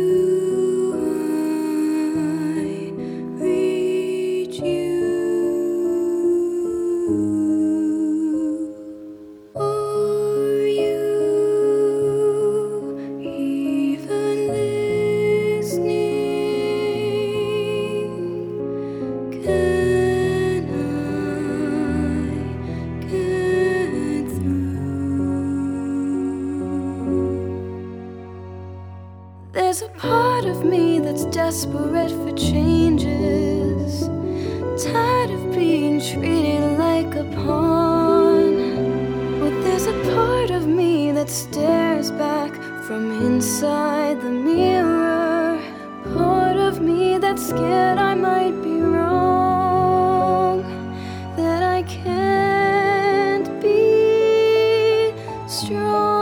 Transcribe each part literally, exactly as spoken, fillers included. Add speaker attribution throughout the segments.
Speaker 1: There's a part of me that's desperate for changes, tired of being treated like a pawn. But there's a part of me that stares back from inside the mirror, part of me that's scared I might be wrong, that I can't be strong.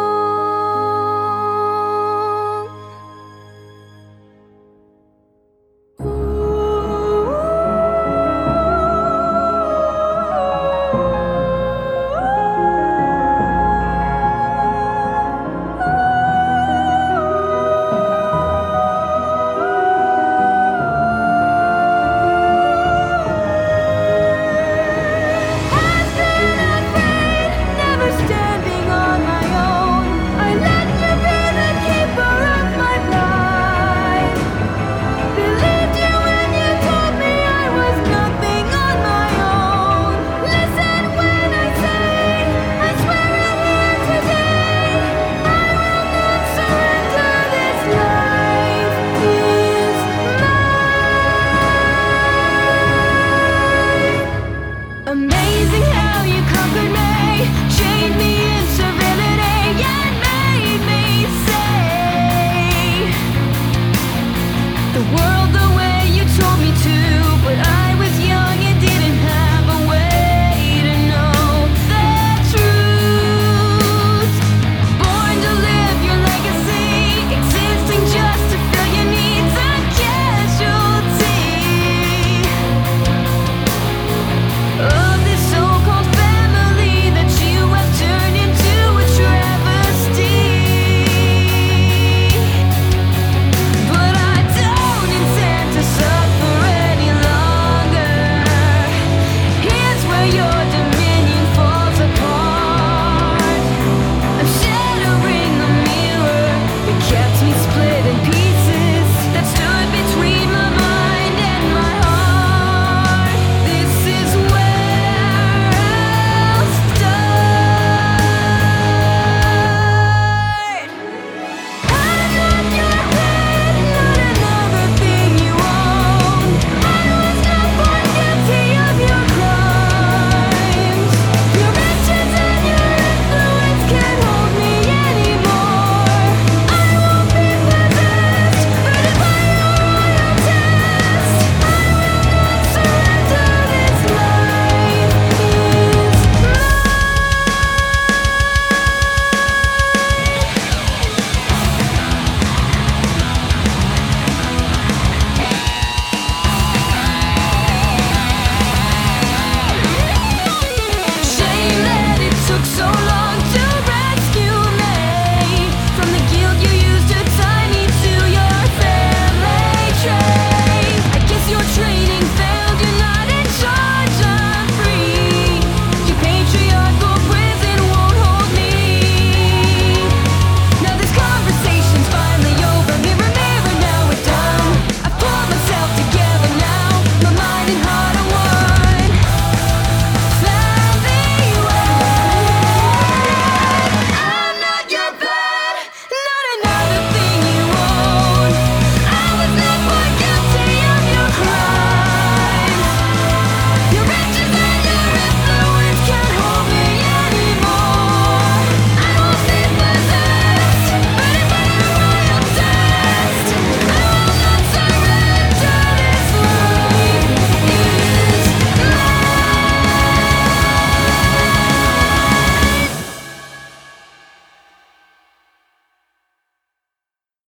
Speaker 1: Amazing how you conquered me, chained me in servility, and made me say the world